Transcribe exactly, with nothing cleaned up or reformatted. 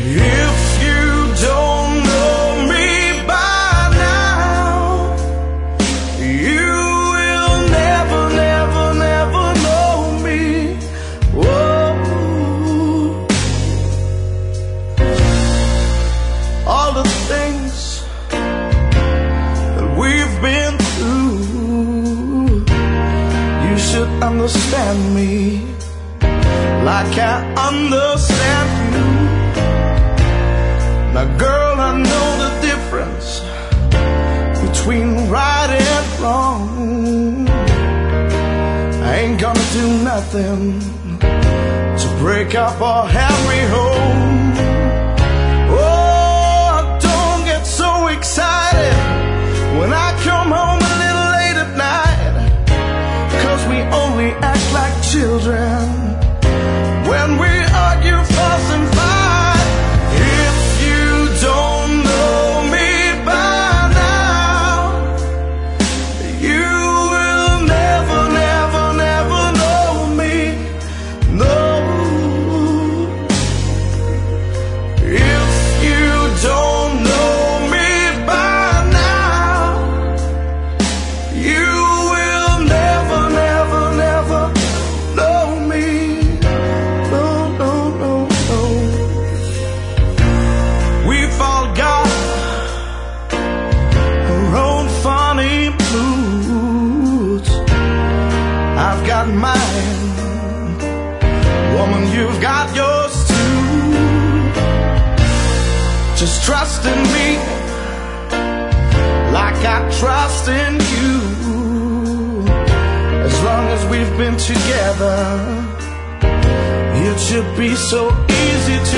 If you don't know me by now, you will never, never, never know me. Whoa. All the things that we've been through, you should understand me like I understand you. Now girl, I know the difference between right and wrong. I ain't gonna do nothing to break up or have me home. Oh, don't get so excited when I come home a little late at night, 'cause we only act like children when we argue, fuss and fight. If you don't know me by now, you will never, never, never know me. No. If you don't know me by now, you will never, never, never know me. No, no, no, no. We've all got our own funny moods. I've got mine. Woman, you've got yours too. Just trust in me like I trust in you. As long as we've been together, it should be so easy to